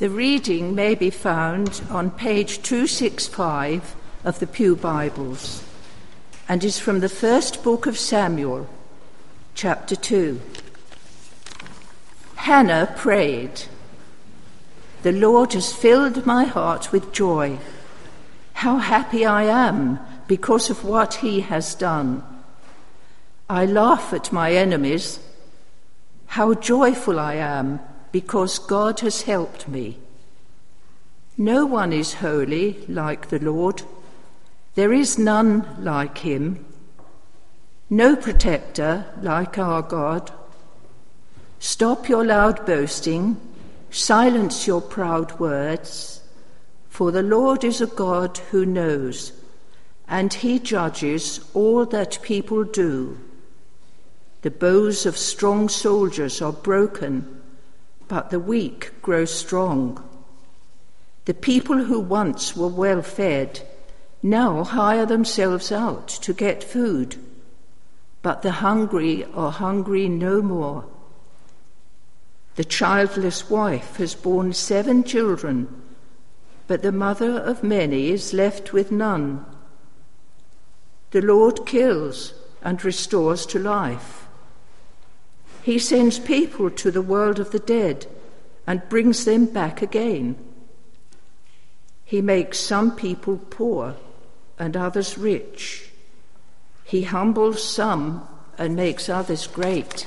The reading may be found on page 265 of the Pew Bibles and is from the first book of Samuel, chapter 2. Hannah prayed, "The Lord has filled my heart with joy. How happy I am because of what he has done. I laugh at my enemies. How joyful I am because God has helped me. No one is holy like the Lord. There is none like him. No protector like our God. Stop your loud boasting. Silence your proud words. For the Lord is a God who knows, and he judges all that people do. The bows of strong soldiers are broken, but the weak grow strong. The people who once were well fed now hire themselves out to get food, but the hungry are hungry no more. The childless wife has borne 7 children, but the mother of many is left with none. The Lord kills and restores to life. He sends people to the world of the dead and brings them back again. He makes some people poor and others rich. He humbles some and makes others great.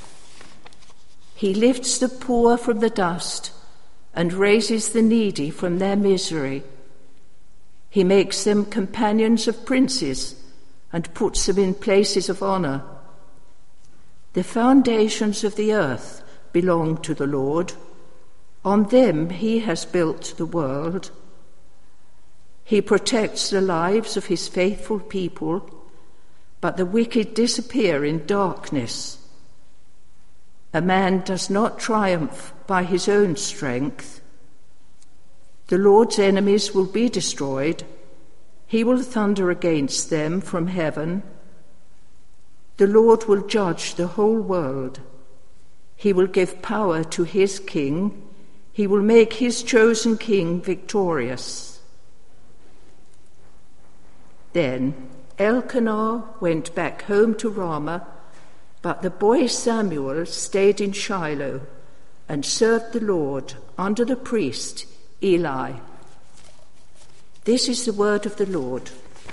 He lifts the poor from the dust and raises the needy from their misery. He makes them companions of princes and puts them in places of honor. The foundations of the earth belong to the Lord. On them he has built the world. He protects the lives of his faithful people, but the wicked disappear in darkness. A man does not triumph by his own strength. The Lord's enemies will be destroyed. He will thunder against them from heaven. The Lord will judge the whole world. He will give power to his king. He will make his chosen king victorious." Then Elkanah went back home to Ramah, but the boy Samuel stayed in Shiloh and served the Lord under the priest Eli. This is the word of the Lord.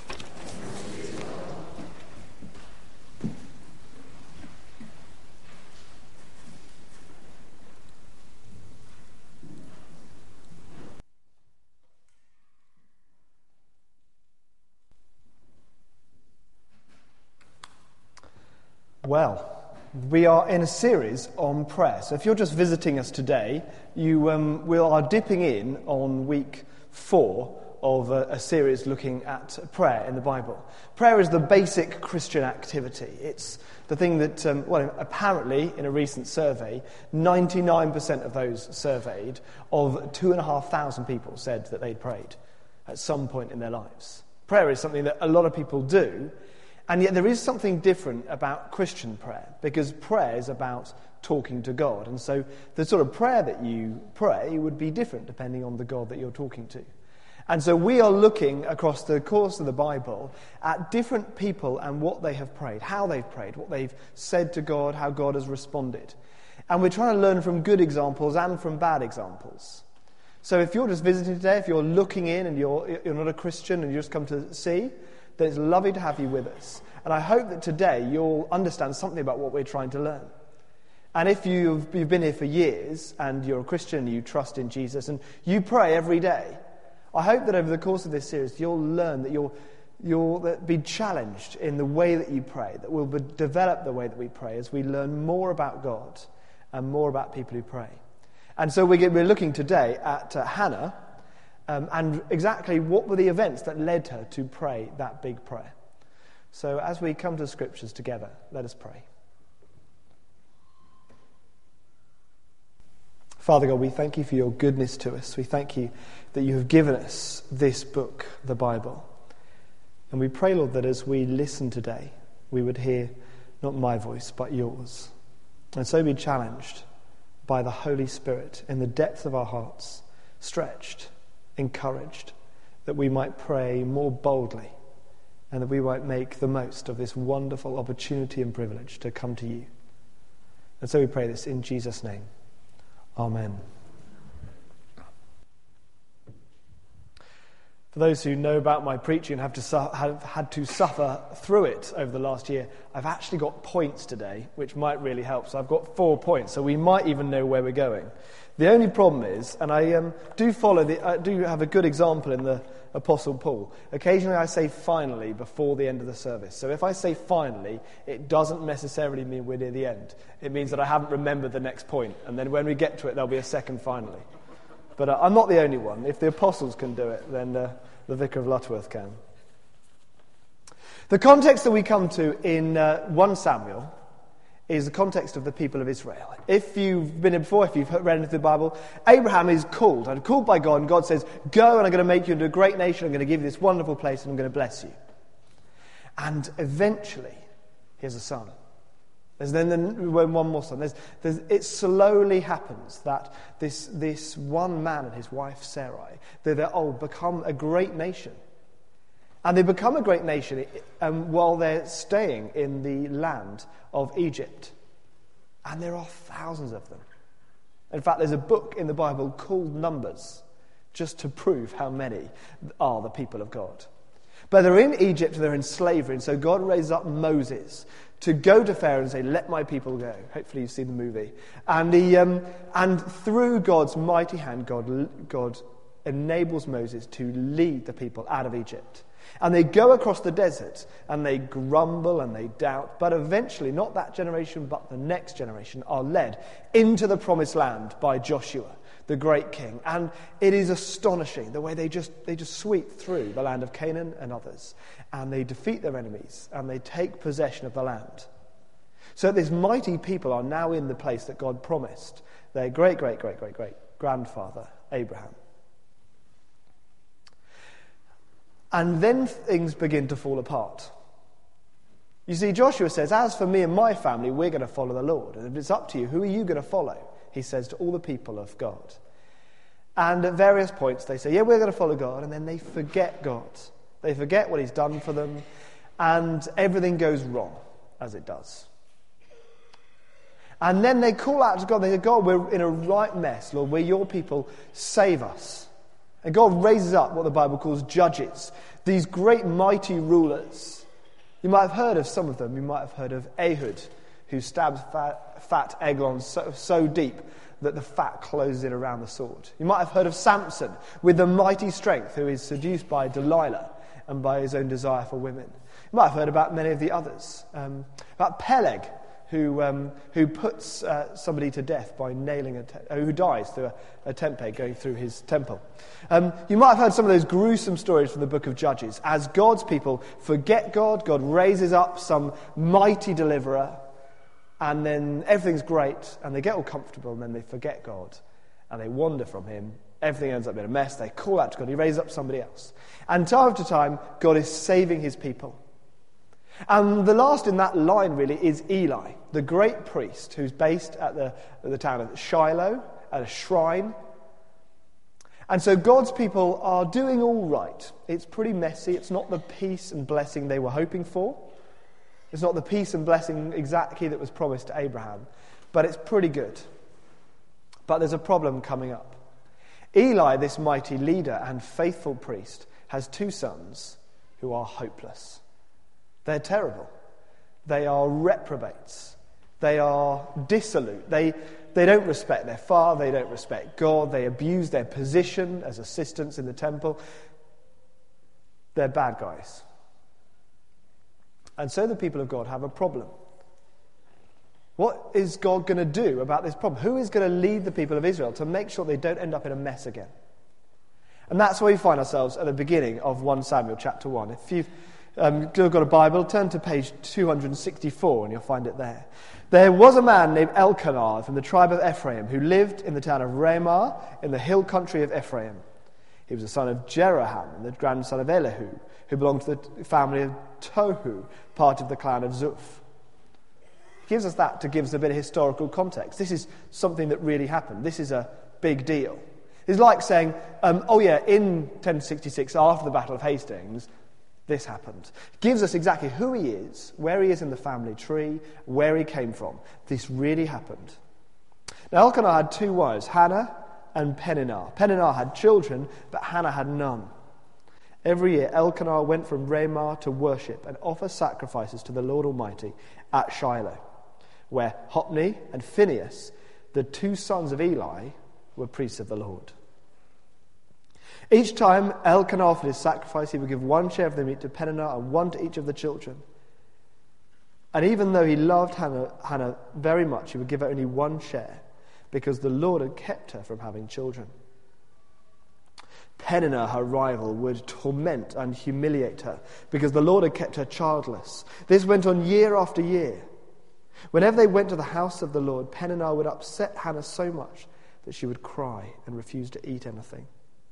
Well, we are in a series on prayer. So if you're just visiting us today, we are dipping in on week 4 of a series looking at prayer in the Bible. Prayer is the basic Christian activity. It's the thing that, apparently in a recent survey, 99% of those surveyed of 2,500 people said that they'd prayed at some point in their lives. Prayer is something that a lot of people do. And yet there is something different about Christian prayer, because prayer is about talking to God. And so the sort of prayer that you pray would be different depending on the God that you're talking to. And so we are looking across the course of the Bible at different people and what they have prayed, how they've prayed, what they've said to God, how God has responded. And we're trying to learn from good examples and from bad examples. So if you're just visiting today, if you're looking in and you're not a Christian and you just come to see, then it's lovely to have you with us. And I hope that today you'll understand something about what we're trying to learn. And if you've been here for years and you're a Christian, you trust in Jesus and you pray every day, I hope that over the course of this series you'll learn that you'll be challenged in the way that you pray, that we'll develop the way that we pray as we learn more about God and more about people who pray. And so we're looking today at Hannah, and exactly what were the events that led her to pray that big prayer. So as we come to the scriptures together, let us pray. Father God, we thank you for your goodness to us. We thank you that you have given us this book, the Bible. And we pray, Lord, that as we listen today, we would hear not my voice, but yours. And so be challenged by the Holy Spirit in the depth of our hearts stretched, encouraged, that we might pray more boldly and that we might make the most of this wonderful opportunity and privilege to come to you. And so we pray this in Jesus' name. Amen. For those who know about my preaching and have had to suffer through it over the last year, I've actually got points today, which might really help. So I've got 4 points, so we might even know where we're going. The only problem is, and I do have a good example in the Apostle Paul. Occasionally I say finally before the end of the service. So if I say finally, it doesn't necessarily mean we're near the end. It means that I haven't remembered the next point, and then when we get to it, there'll be a second finally. But I'm not the only one. If the apostles can do it, then the Vicar of Lutterworth can. The context that we come to in 1 Samuel is the context of the people of Israel. If you've been here before, if you've read into the Bible, Abraham is called by God, and God says, go and I'm going to make you into a great nation, I'm going to give you this wonderful place, and I'm going to bless you. And eventually, he has a son. There's then one more son. It slowly happens that this one man and his wife Sarai, they become a great nation. And they become a great nation while they're staying in the land of Egypt. And there are thousands of them. In fact, there's a book in the Bible called Numbers, just to prove how many are the people of God. But they're in Egypt, they're in slavery, and so God raises up Moses to go to Pharaoh and say, let my people go. Hopefully you've seen the movie. And through God's mighty hand, God enables Moses to lead the people out of Egypt. And they go across the desert, and they grumble and they doubt, but eventually, not that generation, but the next generation, are led into the promised land by Joshua, the great king. And it is astonishing the way they just sweep through the land of Canaan and others, and they defeat their enemies, and they take possession of the land. So this mighty people are now in the place that God promised their great-great-great-great-great-grandfather, Abraham. And then things begin to fall apart. You see, Joshua says, as for me and my family, we're going to follow the Lord. And if it's up to you, who are you going to follow? He says to all the people of God. And at various points they say, yeah, we're going to follow God. And then they forget God. They forget what he's done for them. And everything goes wrong, as it does. And then they call out to God. They say, God, we're in a right mess. Lord, we're your people. Save us. And God raises up what the Bible calls judges, these great mighty rulers. You might have heard of some of them. You might have heard of Ehud, who stabs fat Eglon so deep that the fat closes in around the sword. You might have heard of Samson, with the mighty strength, who is seduced by Delilah and by his own desire for women. You might have heard about many of the others. About Peleg, who puts somebody to death by nailing who dies through a tent peg going through his temple. You might have heard some of those gruesome stories from the book of Judges. As God's people forget God, God raises up some mighty deliverer, and then everything's great, and they get all comfortable, and then they forget God, and they wander from him. Everything ends up in a mess. They call out to God. He raises up somebody else. And time after time, God is saving his people. And the last in that line, really, is Eli, the great priest who's based at the town of Shiloh, at a shrine. And so God's people are doing all right. It's pretty messy. It's not the peace and blessing they were hoping for. It's not the peace and blessing exactly that was promised to Abraham. But it's pretty good. But there's a problem coming up. Eli, this mighty leader and faithful priest, has 2 sons who are hopeless. They're terrible. They are reprobates. They are dissolute. They don't respect their father. They don't respect God. They abuse their position as assistants in the temple. They're bad guys. And so the people of God have a problem. What is God going to do about this problem? Who is going to lead the people of Israel to make sure they don't end up in a mess again? And that's where we find ourselves at the beginning of 1 Samuel chapter 1. If you've got a Bible, turn to page 264 and you'll find it there. There was a man named Elkanah from the tribe of Ephraim who lived in the town of Ramah in the hill country of Ephraim. He was the son of Jeroham and the grandson of Elihu, who belonged to the family of Tohu, part of the clan of Zuph. He gives us that to give us a bit of historical context. This is something that really happened. This is a big deal. It's like saying, in 1066, after the Battle of Hastings, this happened. It gives us exactly who he is, where he is in the family tree, where he came from. This really happened. Now, Elkanah had 2 wives, Hannah and Peninnah. Peninnah had children, but Hannah had none. Every year, Elkanah went from Ramah to worship and offer sacrifices to the Lord Almighty at Shiloh, where Hophni and Phinehas, the 2 sons of Eli, were priests of the Lord. Each time Elkanah offered his sacrifice, he would give 1 share of the meat to Peninnah and 1 to each of the children. And even though he loved Hannah very much, he would give her only 1 share, because the Lord had kept her from having children. Peninnah, her rival, would torment and humiliate her, because the Lord had kept her childless. This went on year after year. Whenever they went to the house of the Lord, Peninnah would upset Hannah so much that she would cry and refuse to eat anything.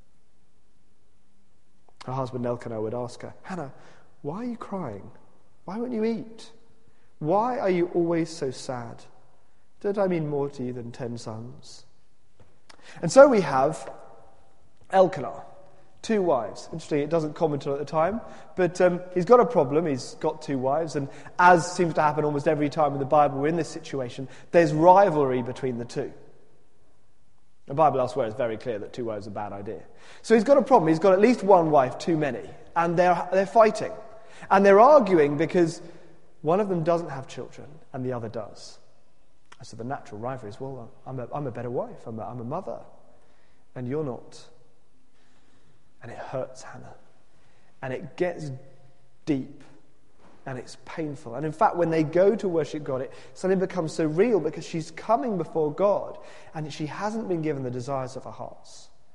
Her husband Elkanah would ask her, "Hannah, why are you crying? Why won't you eat? Why are you always so sad? Don't I mean more to you than 10 sons?" And so we have Elkanah, 2 wives. Interesting, it doesn't comment on it at the time, but he's got a problem. He's got 2 wives, and as seems to happen almost every time in the Bible we're in this situation, there's rivalry between the 2. The Bible elsewhere is very clear that 2 wives are a bad idea. So he's got a problem. He's got at least 1 wife too many, and they're fighting. And they're arguing because one of them doesn't have children and the other does. So the natural rivalry is, well, I'm a better wife, I'm a mother, and you're not. And it hurts Hannah. And it gets deep. And it's painful. And in fact, when they go to worship God, it suddenly becomes so real because she's coming before God and she hasn't been given the desires of her heart.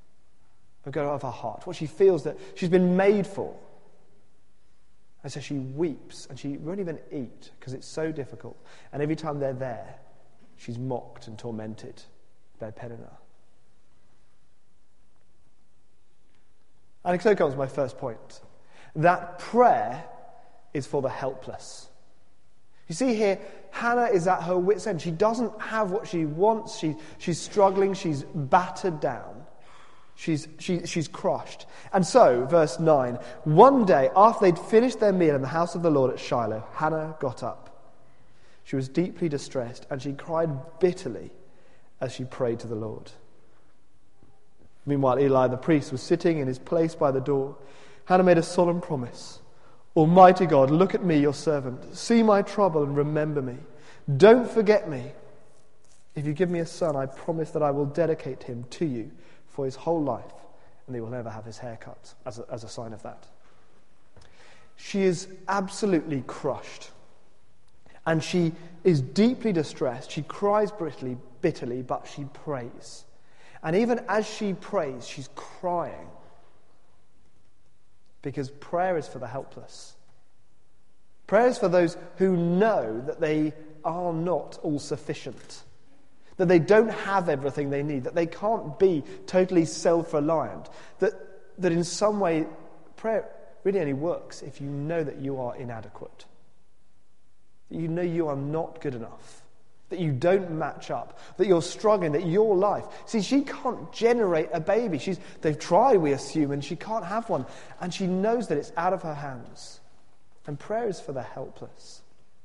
What she feels that she's been made for. And so she weeps and she won't even eat because it's so difficult. And every time they're there, she's mocked and tormented by Peninnah. And so comes my first point. That prayer is for the helpless. You see here, Hannah is at her wit's end. She doesn't have what she wants. She's struggling. She's battered down. She's crushed. And so, verse 9, one day after they'd finished their meal in the house of the Lord at Shiloh, Hannah got up. She was deeply distressed and she cried bitterly as she prayed to the Lord. Meanwhile, Eli the priest was sitting in his place by the door. Hannah made a solemn promise. "Almighty God, look at me, your servant. See my trouble and remember me. Don't forget me. If you give me a son, I promise that I will dedicate him to you for his whole life, and he will never have his hair cut," as a sign of that. She is absolutely crushed. And she is deeply distressed. She cries bitterly, but she prays. And even as she prays, she's crying. Because prayer is for the helpless. Prayer is for those who know that they are not all sufficient. That they don't have everything they need. That they can't be totally self-reliant. That in some way, prayer really only works if you know that you are inadequate. That you know you are not good enough. That you don't match up, that you're struggling, that your life... See, she can't generate a baby. They've tried, we assume, and she can't have one. And she knows that it's out of her hands. And prayer is for the helpless.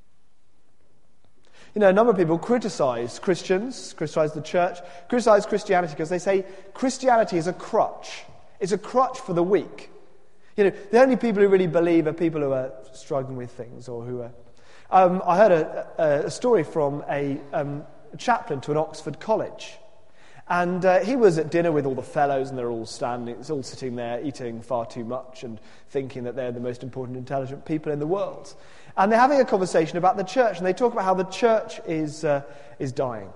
You know, a number of people criticize Christians, criticize the church, criticize Christianity because they say Christianity is a crutch. It's a crutch for the weak. You know, the only people who really believe are people who are struggling with things or who are... I heard a story from a chaplain to an Oxford college. And he was at dinner with all the fellows, and they're all sitting there eating far too much and thinking that they're the most important, intelligent people in the world. And they're having a conversation about the church, and they talk about how the church is dying.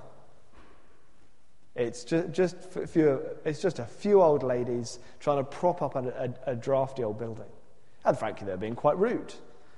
It's just a few old ladies trying to prop up a drafty old building. And frankly, they're being quite rude.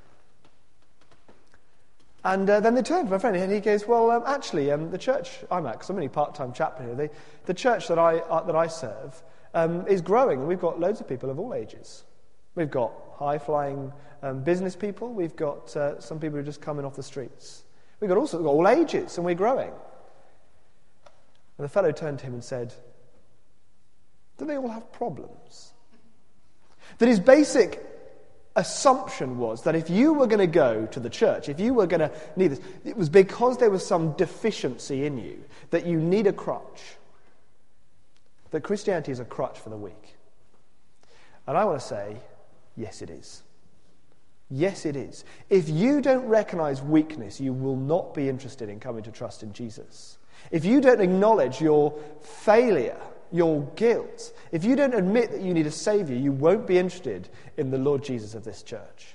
And then they turn to my friend and he goes, "Well, actually, the church I'm at, because I'm only part-time chaplain here, the church that I serve is growing, and we've got loads of people of all ages. We've got high-flying business people. We've got some people who are just coming off the streets. We've got all ages, and we're growing." And the fellow turned to him and said, Do they all have problems? That his basic assumption was that if you were going to go to the church, if you were going to need this, it was because there was some deficiency in you, that you need a crutch. That Christianity is a crutch for the weak. And I want to say, yes it is. Yes it is. If you don't recognize weakness, you will not be interested in coming to trust in Jesus. If you don't acknowledge your failure, your guilt, if you don't admit that you need a saviour, you won't be interested in the Lord Jesus of this church.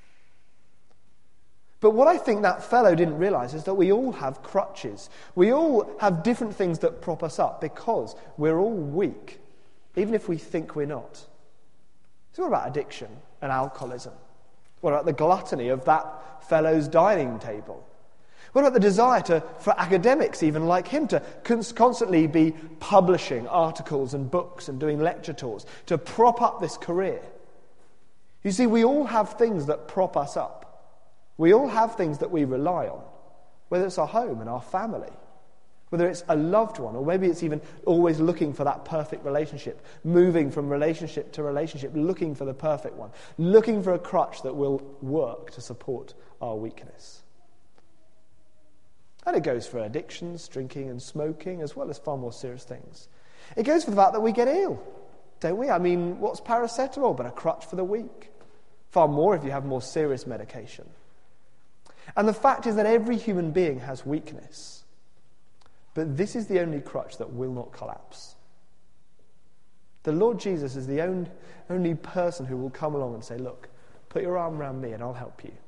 But what I think that fellow didn't realise is that we all have crutches. We all have different things that prop us up because we're all weak, even if we think we're not. So what about addiction and alcoholism? What about the gluttony of that fellow's dining table? What about the desire for academics even like him to constantly be publishing articles and books and doing lecture tours to prop up this career? You see, we all have things that prop us up. We all have things that we rely on, whether it's our home and our family, whether it's a loved one, or maybe it's even always looking for that perfect relationship, moving from relationship to relationship, looking for the perfect one, looking for a crutch that will work to support our weakness. And it goes for addictions, drinking and smoking, as well as far more serious things. It goes for the fact that we get ill, don't we? I mean, what's paracetamol but a crutch for the weak? Far more if you have more serious medication. And the fact is that every human being has weakness. But this is the only crutch that will not collapse. The Lord Jesus is the only person who will come along and say, look, put your arm around me and I'll help you.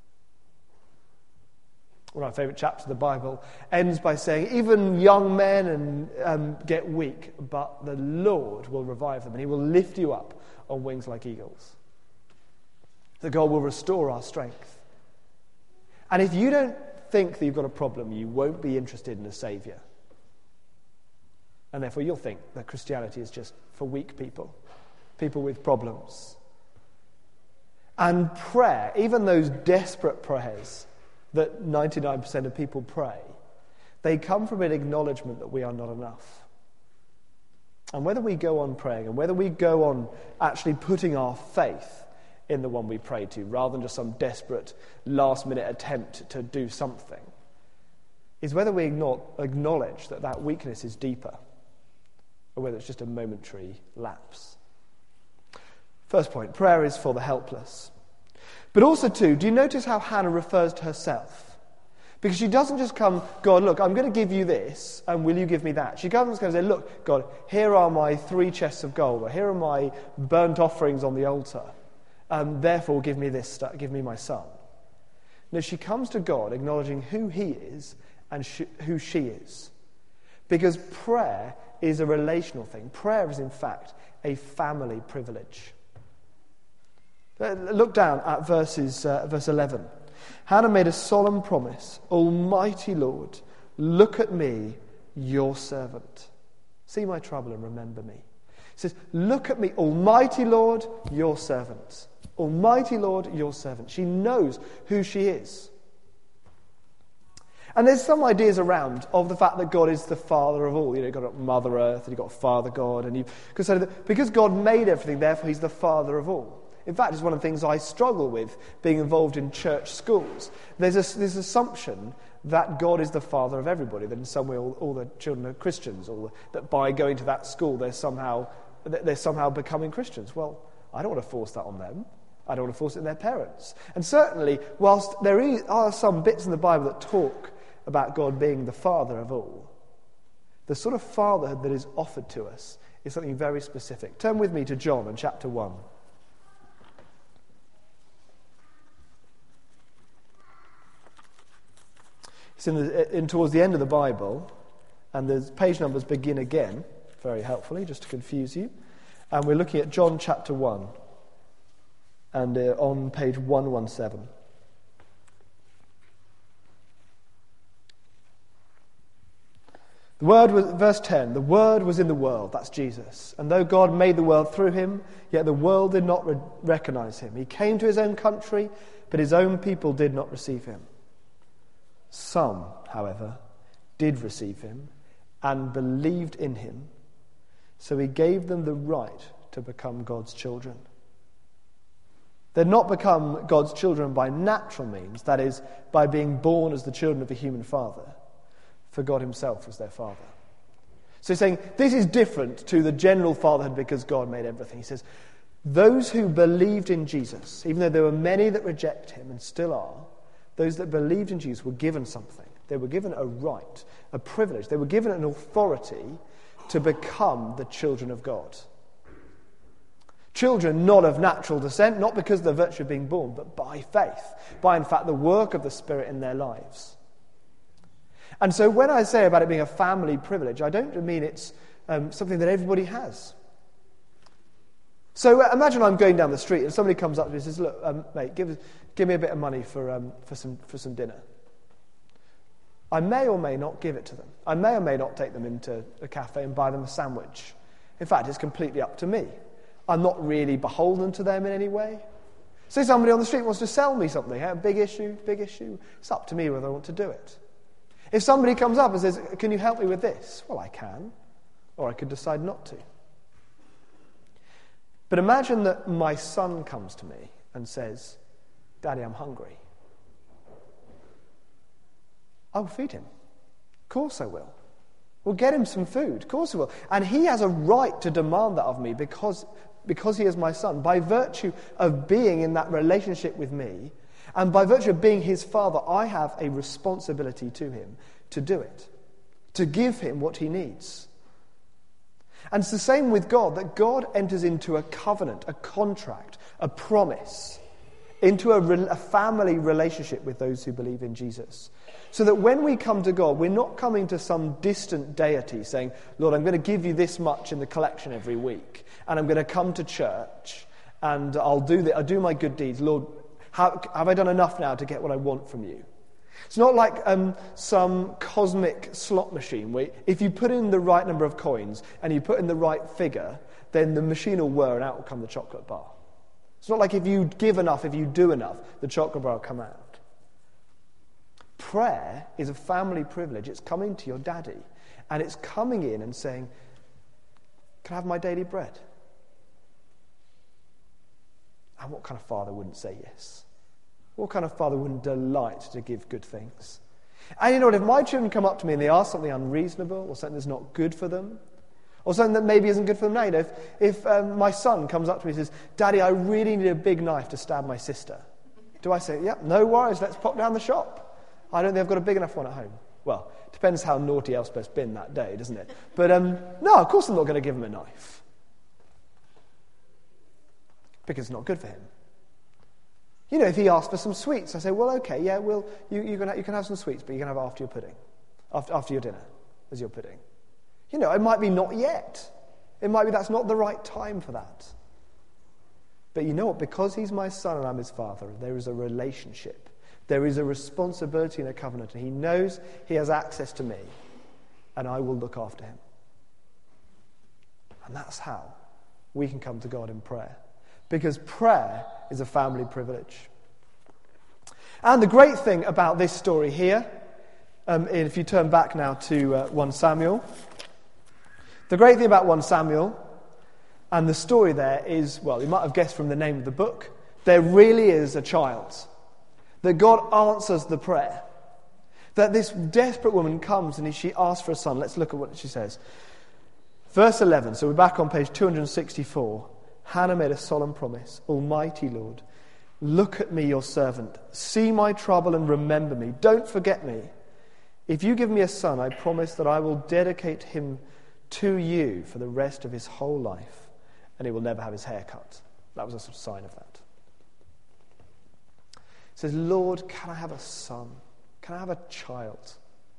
One of my favourite chapters of the Bible ends by saying, even young men get weak, but the Lord will revive them and he will lift you up on wings like eagles. That God will restore our strength. And if you don't think that you've got a problem, you won't be interested in a saviour. And therefore you'll think that Christianity is just for weak people, people with problems. And prayer, even those desperate prayers that 99% of people pray, they come from an acknowledgement that we are not enough. And whether we go on praying and whether we go on actually putting our faith in the one we pray to, rather than just some desperate last-minute attempt to do something, is whether we acknowledge that weakness is deeper, or whether it's just a momentary lapse. First point, prayer is for the helpless. But also, too, do you notice how Hannah refers to herself? Because she doesn't just come, God, look, I'm going to give you this, and will you give me that? She comes and says, look, God, here are my 3 chests of gold, or here are my burnt offerings on the altar. Therefore, give me this stuff, give me my son. No, she comes to God acknowledging who he is and who she is. Because prayer is a relational thing. Prayer is, in fact, a family privilege. Look down at verse 11. Hannah made a solemn promise. Almighty Lord, look at me, your servant. See my trouble and remember me. He says, look at me, Almighty Lord, your servant. Almighty Lord, your servant. She knows who she is. And there's some ideas around of the fact that God is the Father of all. You've got Mother Earth and you've got Father God. And you consider that because God made everything, therefore he's the Father of all. In fact, it's one of the things I struggle with being involved in church schools. There's this assumption that God is the Father of everybody, that in some way all the children are Christians, or that by going to that school they're somehow becoming Christians. Well, I don't want to force that on them. I don't want to force it on their parents. And certainly, whilst there are some bits in the Bible that talk about God being the Father of all, the sort of fatherhood that is offered to us is something very specific. Turn with me to John in chapter 1. It's towards the end of the Bible, and the page numbers begin again, very helpfully, just to confuse you. And we're looking at John chapter 1, and on page 117. The Word was, verse 10, the Word was in the world, that's Jesus. And though God made the world through him, yet the world did not recognize him. He came to his own country, but his own people did not receive him. Some, however, did receive him and believed in him. So he gave them the right to become God's children. They'd not become God's children by natural means, that is, by being born as the children of a human father, for God himself was their father. So he's saying this is different to the general fatherhood because God made everything. He says, those who believed in Jesus, even though there were many that reject him and still are, those that believed in Jesus were given something. They were given a right, a privilege. They were given an authority to become the children of God. Children not of natural descent, not because of the virtue of being born, but by faith, by in fact the work of the Spirit in their lives. And so when I say about it being a family privilege, I don't mean it's something that everybody has. So imagine I'm going down the street and somebody comes up to me and says, look, mate, give me a bit of money for some dinner. I may or may not give it to them. I may or may not take them into a cafe and buy them a sandwich. In fact, it's completely up to me. I'm not really beholden to them in any way. Say somebody on the street wants to sell me something, big issue. It's up to me whether I want to do it. If somebody comes up and says, can you help me with this? Well, I can. Or I could decide not to. But imagine that my son comes to me and says, Daddy, I'm hungry. I will feed him. Of course I will. We'll get him some food. Of course I will. And he has a right to demand that of me because he is my son. By virtue of being in that relationship with me, and by virtue of being his father, I have a responsibility to him to do it, to give him what he needs. And it's the same with God, that God enters into a covenant, a contract, a promise, into a family relationship with those who believe in Jesus. So that when we come to God, we're not coming to some distant deity saying, Lord, I'm going to give you this much in the collection every week, and I'm going to come to church, and I'll do my good deeds. Lord, have I done enough now to get what I want from you? It's not like some cosmic slot machine where if you put in the right number of coins and you put in the right figure, then the machine will whir and out will come the chocolate bar. It's not like if you give enough, if you do enough, the chocolate bar will come out. Prayer is a family privilege. It's coming to your daddy, and it's coming in and saying, can I have my daily bread? And what kind of father wouldn't say yes? What kind of father wouldn't delight to give good things? And you know what, if my children come up to me and they ask something unreasonable or something that's not good for them, or something that maybe isn't good for them now, you know, if my son comes up to me and says, Daddy, I really need a big knife to stab my sister. Do I say, yep, no worries, let's pop down the shop? I don't think I've got a big enough one at home. Well, it depends how naughty Elspeth's been that day, doesn't it? But no, of course I'm not going to give him a knife. Because it's not good for him. You know, if he asks for some sweets, I say, well, okay, yeah, you can have some sweets, but you can have it after your pudding, after your dinner, as your pudding. You know, it might be not yet. It might be that's not the right time for that. But you know what? Because he's my son and I'm his father, there is a relationship. There is a responsibility and a covenant, and he knows he has access to me, and I will look after him. And that's how we can come to God in prayer. Because prayer is a family privilege. And the great thing about this story here, if you turn back now to 1 Samuel, the great thing about 1 Samuel and the story there is, well, you might have guessed from the name of the book, there really is a child. That God answers the prayer. That this desperate woman comes and she asks for a son. Let's look at what she says. Verse 11, so we're back on page 264. Hannah made a solemn promise. Almighty Lord, look at me, your servant. See my trouble and remember me. Don't forget me. If you give me a son, I promise that I will dedicate him to you for the rest of his whole life, and he will never have his hair cut. That was a sort of sign of that. It says, Lord, can I have a son? Can I have a child?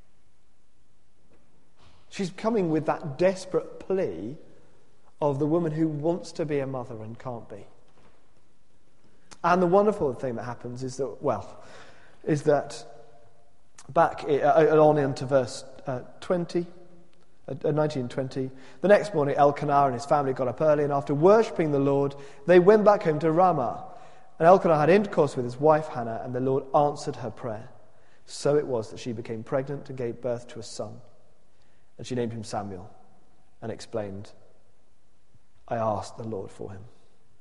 She's coming with that desperate plea of the woman who wants to be a mother and can't be. And the wonderful thing that happens is that back on into verse 19 and 20, the next morning Elkanah and his family got up early, and after worshipping the Lord, they went back home to Ramah. And Elkanah had intercourse with his wife Hannah, and the Lord answered her prayer. So it was that she became pregnant and gave birth to a son. And she named him Samuel and explained, I asked the Lord for him.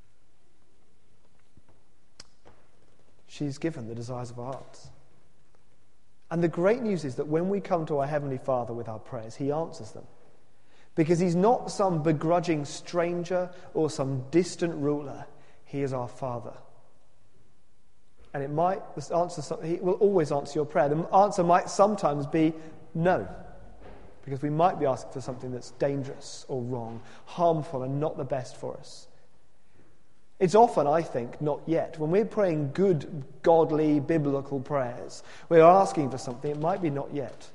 She's given the desires of our hearts. And the great news is that when we come to our Heavenly Father with our prayers, he answers them. Because he's not some begrudging stranger or some distant ruler. He is our Father. And he will always answer your prayer. The answer might sometimes be no. Because we might be asking for something that's dangerous or wrong, harmful and not the best for us. It's often, I think, not yet. When we're praying good, godly, biblical prayers, we're asking for something, it might be not yet.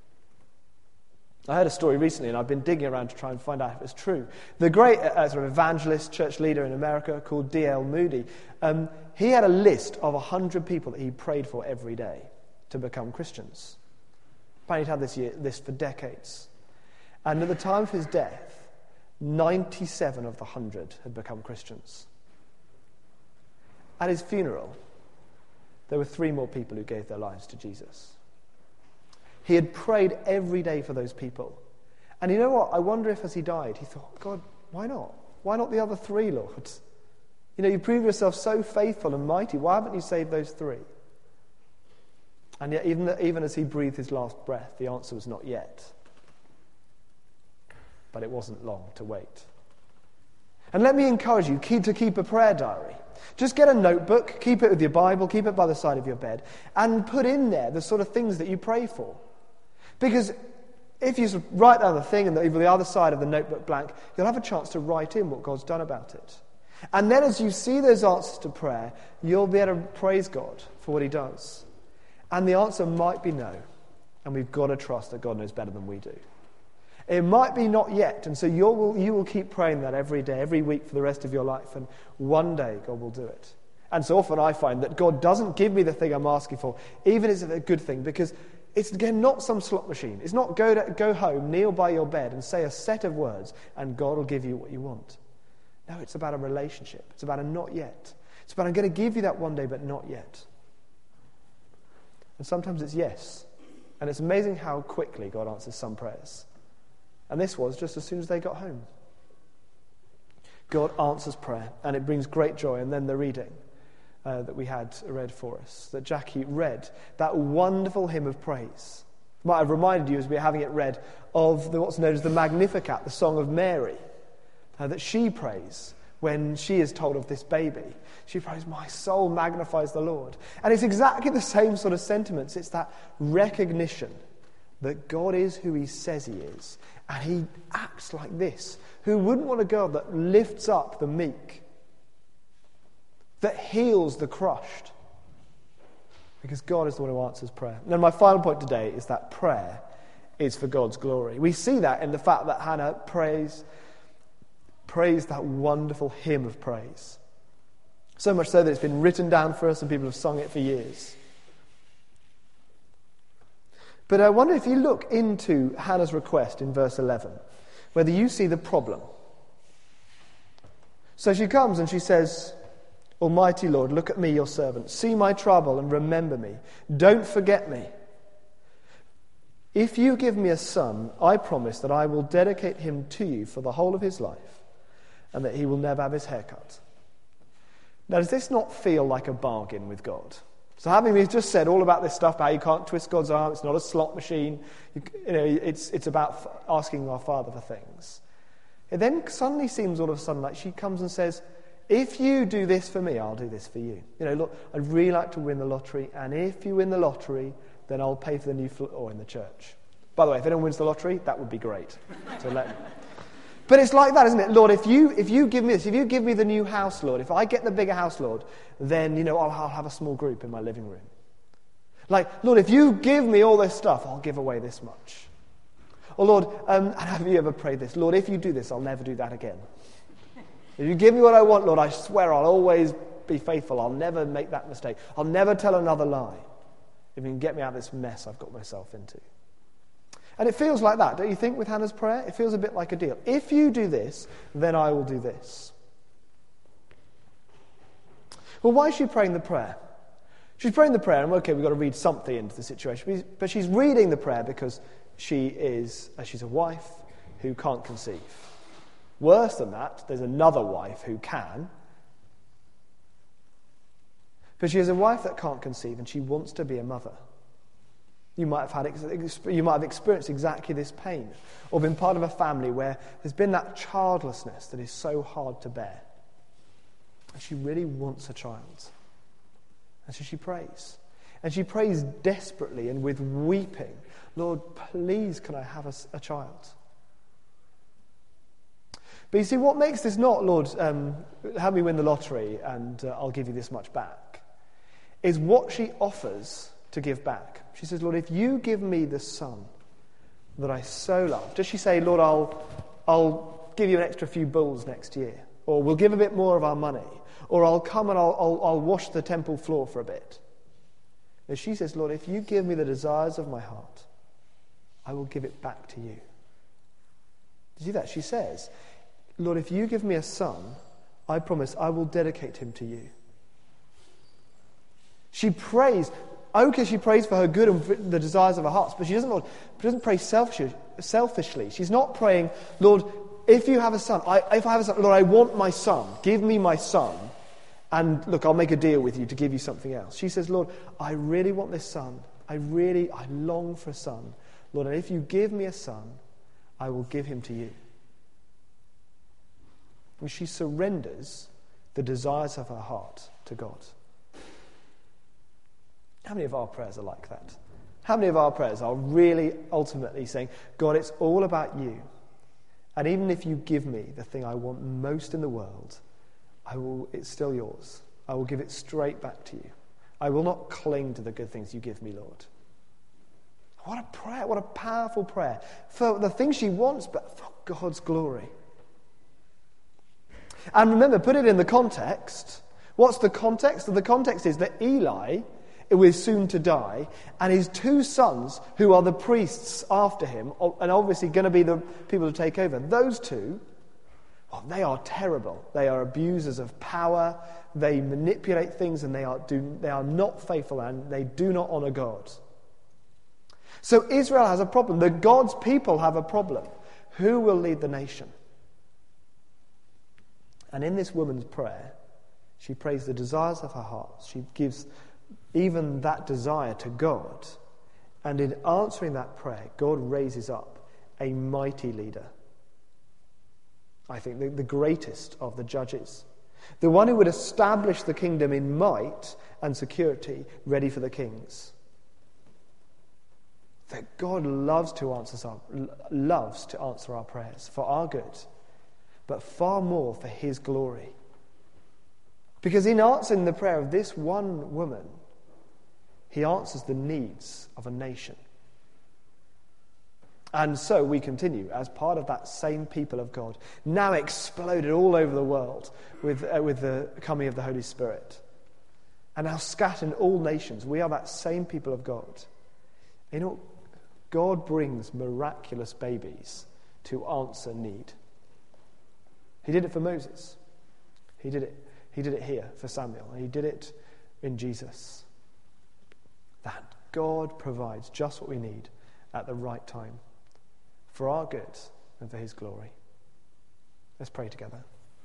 I heard a story recently, and I've been digging around to try and find out if it's true. The great sort of evangelist, church leader in America called D.L. Moody, he had a list of 100 people that he prayed for every day to become Christians. Apparently he'd had this list for decades. And at the time of his death, 97 of the 100 had become Christians. At his funeral, there were 3 more people who gave their lives to Jesus. He had prayed every day for those people. And you know what? I wonder if as he died, he thought, God, why not? Why not the other 3, Lord? You prove yourself so faithful and mighty. Why haven't you saved those 3? And yet, even as he breathed his last breath, the answer was not yet. But it wasn't long to wait. And let me encourage you to keep a prayer diary. Just get a notebook, keep it with your Bible, keep it by the side of your bed, and put in there the sort of things that you pray for. Because if you write down the thing and the other side of the notebook blank, you'll have a chance to write in what God's done about it. And then as you see those answers to prayer, you'll be able to praise God for what he does. And the answer might be no. And we've got to trust that God knows better than we do. It might be not yet, and so you will keep praying that every day, every week for the rest of your life, and one day God will do it. And so often I find that God doesn't give me the thing I'm asking for, even if it's a good thing, because it's, again, not some slot machine. It's not go home, kneel by your bed, and say a set of words, and God will give you what you want. No, it's about a relationship. It's about a not yet. It's about I'm going to give you that one day, but not yet. And sometimes it's yes. And it's amazing how quickly God answers some prayers. And this was just as soon as they got home. God answers prayer, and it brings great joy. And then the reading that we had read for us, that Jackie read, that wonderful hymn of praise. Might have reminded you as we were having it read of what's known as the Magnificat, the Song of Mary, that she prays when she is told of this baby. She prays, my soul magnifies the Lord. And it's exactly the same sort of sentiments. It's that recognition that God is who he says he is. And he acts like this. Who wouldn't want a God that lifts up the meek? That heals the crushed? Because God is the one who answers prayer. And then my final point today is that prayer is for God's glory. We see that in the fact that Hannah prays that wonderful hymn of praise. So much so that it's been written down for us and people have sung it for years. But I wonder if you look into Hannah's request in verse 11, whether you see the problem. So she comes and she says, Almighty Lord, look at me, your servant. See my trouble and remember me. Don't forget me. If you give me a son, I promise that I will dedicate him to you for the whole of his life and that he will never have his hair cut. Now, does this not feel like a bargain with God? So having just said all about this stuff, about how you can't twist God's arm, it's not a slot machine, it's about asking our Father for things. It then suddenly seems all of a sudden like she comes and says, if you do this for me, I'll do this for you. Look, I'd really like to win the lottery, and if you win the lottery, then I'll pay for the new floor in the church. By the way, if anyone wins the lottery, that would be great. But it's like that, isn't it? Lord, if you give me this, if you give me the new house, Lord, if I get the bigger house, Lord, then, I'll have a small group in my living room. Like, Lord, if you give me all this stuff, I'll give away this much. Or, Lord, have you ever prayed this? Lord, if you do this, I'll never do that again. If you give me what I want, Lord, I swear I'll always be faithful. I'll never make that mistake. I'll never tell another lie. If you can get me out of this mess I've got myself into. And it feels like that, don't you think, with Hannah's prayer? It feels a bit like a deal. If you do this, then I will do this. Well, why is she praying the prayer? She's praying the prayer, and okay, we've got to read something into the situation. But she's reading the prayer because she's a wife who can't conceive. Worse than that, there's another wife who can. But she is a wife that can't conceive, and she wants to be a mother. You might have experienced exactly this pain, or been part of a family where there's been that childlessness that is so hard to bear. And she really wants a child. And so she prays. And she prays desperately and with weeping, Lord, please can I have a child? But you see, what makes this not, Lord, help me win the lottery and I'll give you this much back, is what she offers to give back. She says, Lord, if you give me the son that I so love, does she say, Lord, I'll give you an extra few bulls next year, or we'll give a bit more of our money, or I'll come and I'll wash the temple floor for a bit? No, she says, Lord, if you give me the desires of my heart, I will give it back to you. Do you see that? She says, Lord, if you give me a son, I promise I will dedicate him to you. She prays. Okay, she prays for her good and for the desires of her heart, but she doesn't pray selfishly. She's not praying, Lord, if you have a son, if I have a son, Lord, I want my son. Give me my son. And look, I'll make a deal with you to give you something else. She says, Lord, I really want this son. I long for a son. Lord, and if you give me a son, I will give him to you. And she surrenders the desires of her heart to God. How many of our prayers are like that? How many of our prayers are really ultimately saying, God, it's all about you. And even if you give me the thing I want most in the world, it's still yours. I will give it straight back to you. I will not cling to the good things you give me, Lord. What a prayer, what a powerful prayer. For the things she wants, but for God's glory. And remember, put it in the context. What's the context? The context is that Eli was soon to die, and his two sons, who are the priests after him, and obviously going to be the people to take over, those two, they are terrible. They are abusers of power. They manipulate things, and they are not faithful, and they do not honor God. So Israel has a problem. The God's people have a problem. Who will lead the nation? And in this woman's prayer, she prays the desires of her heart. She gives even that desire to God. And in answering that prayer, God raises up a mighty leader. I think the greatest of the judges. The one who would establish the kingdom in might and security, ready for the kings. That God loves to answer our prayers for our good, but far more for his glory. Because in answering the prayer of this one woman, he answers the needs of a nation. And so we continue as part of that same people of God, now exploded all over the world with the coming of the Holy Spirit. And now scattered in all nations. We are that same people of God. You know, God brings miraculous babies to answer need. He did it for Moses. He did it here for Samuel. And he did it in Jesus. That God provides just what we need at the right time, for our good and for his glory. Let's pray together.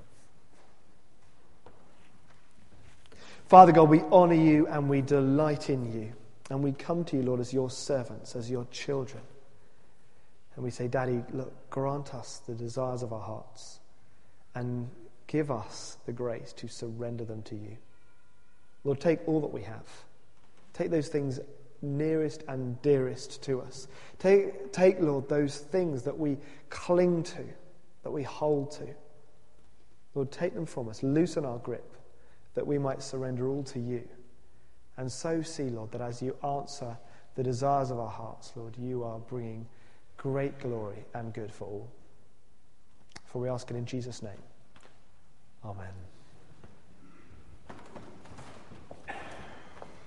Father God, we honour you and we delight in you. And we come to you, Lord, as your servants, as your children. And we say, Daddy, look, grant us the desires of our hearts and give us the grace to surrender them to you. Lord, take all that we have. Take those things nearest and dearest to us. Take, Lord, those things that we cling to, that we hold to. Lord, take them from us. Loosen our grip, that we might surrender all to you. And so see, Lord, that as you answer the desires of our hearts, Lord, you are bringing great glory and good for all. For we ask it in Jesus' name. Amen.